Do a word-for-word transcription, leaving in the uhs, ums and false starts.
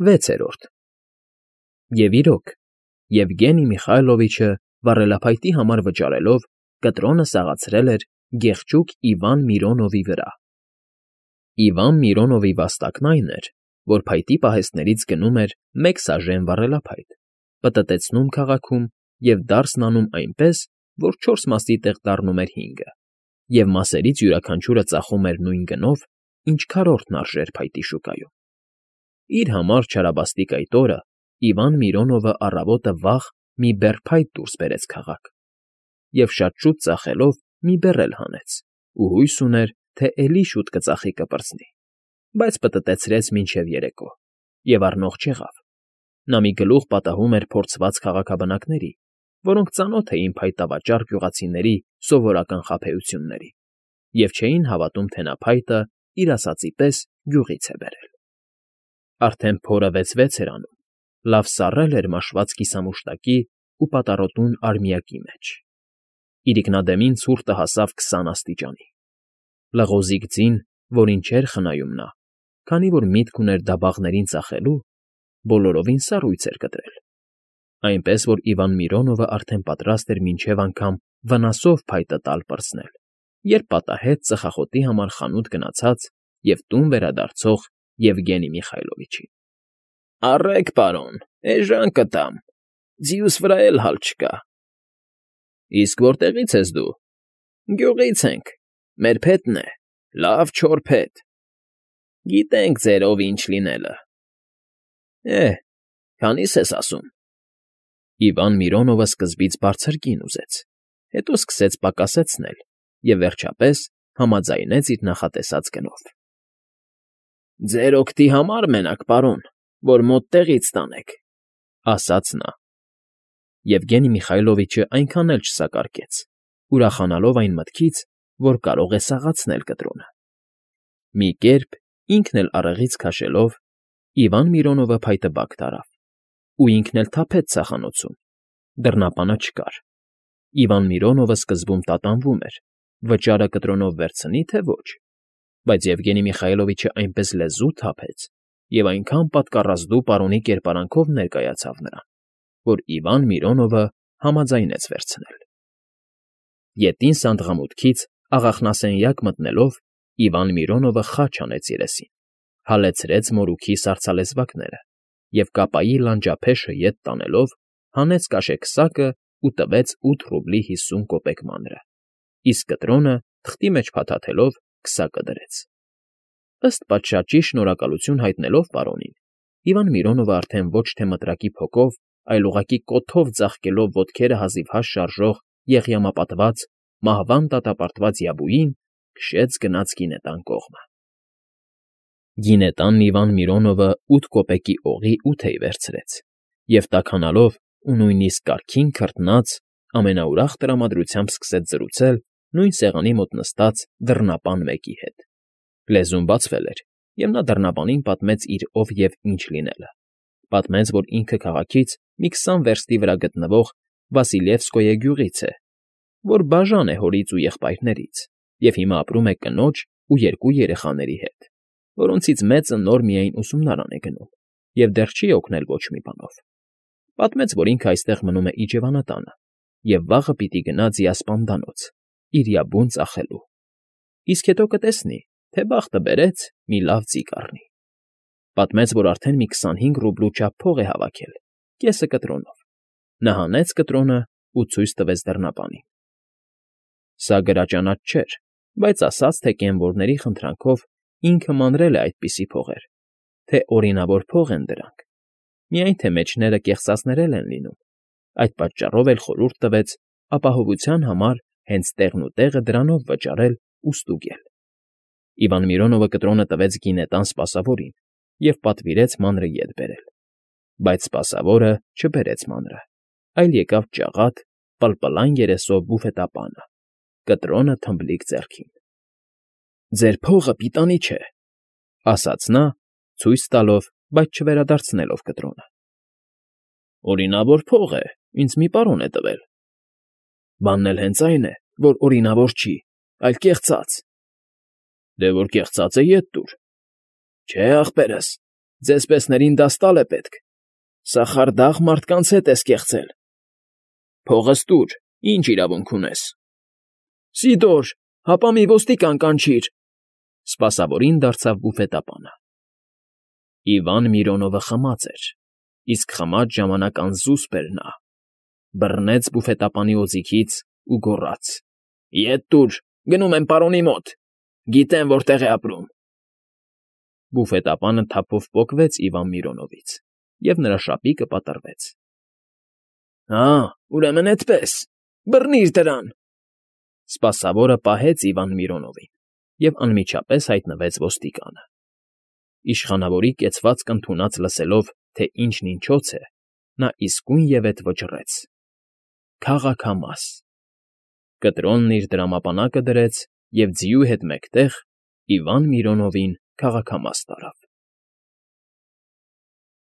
Վեցերորդ Եվ իրոք, Եվգենի Միխայլովիչը վառելափայտի համար վճարելով կտրոնը սաղացրել էր գեղեցիկ Իվան Միրոնովի վրա։ Իվան Միրոնովի վաստակն այն էր, որ փայտի պահեստներից գնում էր մեկ սաժեն վառելափայտ, պտտեցնում քաղաքում և դարսն անում այնպես, որ չորս մասի տեղ դառնում էր հինգը, և մասերից յուրաքանչյուրը ծախում էր նույն գնով, ինչ քառորդն արժեր փայտի շուկայում։ Իր համար չարաբաստիկ այդ օրը Իվան Միրոնովը առավոտը վաղ մի բեռ փայտ դուրս բերեց քաղաք և շատ շուտ ծախելով մի բեռ էլ հանեց ու հույս ուներ, թե էլի շուտ կծախի կպրծնի, բայց պտտեցրեց մինչև երեկո և առնող չեղավ։ Նա մի գլուխ պատահում էր փորձված քաղաքաբնակների, որոնք ծանոթ էին փայտավաճառ գյուղացիների սովորական խաբեություններին և չէին հավատում, թե նա փայտը իր ասածի պես գյուղից է բերել։ Արդեն փորը վեց֊վեց էր անում, լավ սառել էր մաշված կիսամուշտակի ու պատառոտուն արմիակի մեջ։ Իրիկնադեմին ցուրտը հասավ քսան աստիճանի։ Լղոզիկ ձին, որին չէր խնայում նա, քանի որ միտք ուներ դաբաղներին ծախելու, բոլորովին սառույց էր կտրել, այնպես որ Իվան Միրոնովը արդեն պատրաստ էր մինչև անգամ վնասով փայտը տալ պրծնել, երբ պատահեց ծխախոտի համար խանութ գնացած և տուն վերադարձող Եվգենի Միխայլովիչին։ ֊ Առեք, պարոն, էժան կտամ, ձիուս վրա էլ հալ չկա։ ֊ Իսկ որտեղի՞ց ես դու։ ֊ Գյուղից ենք, մեր փետն է, լավ չոր փետ։ ֊ Գիտենք ձեր ով ինչ լինելը։ ֊ Է, քանի՞ս ես ասում։ Իվան Միրոնովը սկզբից բարձր կին ուզեց, հետո սկսեց պակասեցնել և, վերջապես, համաձայնեց իր նախատեսած գնով։ ֊ Ձեր օգտի համար մենակ, պարոն, որ մոտ տեղից տանեք,֊ ասաց նա։ Եվգենի Միխայլովիչը այնքան էլ չսակարկեց, ուրախանալով այն մտքից, որ կարող է սաղացնել կտրոնը։ Մի կերպ, ինքն էլ առեղից քաշելով, Իվան Միրոնովը փայտը բակ տարավ, ու ինքն էլ թափեց ցախանոցում։ Դռնապանը չկար։ Իվան Միրոնովը սկզբում տատանվում էր՝ վճարը կտրոնով վերցնի, թե ոչ, բայց Եվգենի Միխայլովիչը այնպես լեզու թափեց և այնքան պատկառազդու պարոնի կերպարանքով ներկայացավ նրան, որ Իվան Միրոնովը համաձայնեց վերցնել։ Ետին սանդղամուտքից աղախնասենյակ մտնելով Իվան Միրոնովը խաչ հանեց երեսին, հալեցրեց մորուքի սառցալեզվակները և կապայի լանջափեշը ետ տանելով հանեց կաշեքսակն ու տվեց ութ ռուբլի հիսուն կոպեկ մանրը, իսկ կտրոնը, թղթի մեջ փաթաթելով, քսակը դրեց։ Ըստ պատշաճի շնորհակալություն հայտնելով պարոնին, Իվան Միրոնովը արդեն ոչ թե մտրակի փոկով, այլ ուղղակի կոթով ձաղկելով ոտքերը հազիվհազ շարժող եղյամապատված, մահվան դատապարտված յաբուին, քշեց գնաց գինետան կողմը։ Գինետանն Իվան Միրոնովը ութ կոպեկի օղի ութ էի վերցրեց և, տաքանալով ու նույնիսկ կարգին քրտնած, ամենաուրախ տրամադրությամբ սկսեց զրուցել նույն սեղանի մոտ նստած դռնապան մեկի հետ։ Լեզուն բացվել էր, և նա դռնապանին պատմեց իր ով և ինչ լինելը, պատմեց, որ ինքը քաղաքից մի քսան վերստի վրա գտնվող Վասիլևսկոյե գյուղից է, որ բաժան է հորից ու եղբայրներից և հիմա ապրում է կնոջ ու երկու երեխաների հետ, որոնցից մեծը նոր միայն ուսումնարան է գնում և դեռ չի օգնել ոչ մի բանով։ Պատմեց, որ ինքը այստեղ մնում է իջևանատանը և վաղը պիտի գնա ձիասպանդանոց՝ իր յաբուն ծախելու, իսկ հետո կտեսնի, թե բախտը բերեց, մի լավ ձի կառնի։ Պատմեց, որ արդեն մի քսանհինգ ռուբլու չափ փող է հավաքել, կեսը կտրոնով։ Նա հանեց կտրոնը ու ցույց տվեց դռնապանին։ Սա գրաճանաչ չէր, բայց ասաց, թե կենվորների խնդրանքով ինքը մանրել է այդպիսի փողեր, թե օրինավոր փող են դրանք, միայն թե մեջները կեղծածներել են լինում, այդ պատճառով էլ խորհուրդ տվեց ապահովության համար հենց տեղն ու տեղը դրանով վճարել ու ստուգել։ Իվան Միրոնովը կտրոնը տվեց գինետան սպասավորին և պատվիրեց մանրը ետ բերել, բայց սպասավորը չբերեց մանրը, այլ եկավ ջաղատ, պլպլան երեսով բուֆետապանը, կտրոնը թմբլիկ ձեռքին։ ֊ Ձեր փողը պիտանի չէ,֊ ասաց նա, ցույց տալով, բայց չվերադարձնելով կտրոնը։ ֊ Օրինավոր փող է, ինձ մի պարոն է տվել։ ֊ Բանն էլ հենց այն է, որ օրինավոր չի, այլ կեղծած։ ֊ Դե որ կեղծած է, ետ տուր։ ֊ Չէ, ախպերս, Ձեզ պեսներին դաստալ է պետք։ Սա խարդախ մարդկանց հետ ես կեղծել։ Փողս տուր, ինչ իրավունք ունես։ Սիդոր, հապա մի ոստիկան կանչիր,֊ սպասավորին դարձավ բուֆետապանը։ Իվան Միրոնովը խմած էր, իսկ խմած ժամանակ անզուսպ էր նա։ Բռնեց բուֆետապանի օձիքից ու գոռաց. «Ետ տուր, գնում եմ պարոնի մոտ, գիտեմ որտեղ է ապրում»։ Բուֆետապանը թափով պոկվեց Իվան Միրոնովից, և նրա շապիկը պատռվեց։ Հա, ուրեմն էդպես, բռնիր դրան,֊ սպասավորը պահեց Իվան Միրոնովին և անմիջապես հայտնվեց ոստիկանը։ Իշխանավորի կեցվածք ընդունած լսելով, թե ինչն ինչոց է, նա իսկույնևեթ վճռեց. «Քաղաքամաս»։ Կտրոնն իր դրամապանակը դրեց և ձիու հետ մեկտեղ Իվան Միրոնովին քաղաքամաս տարավ։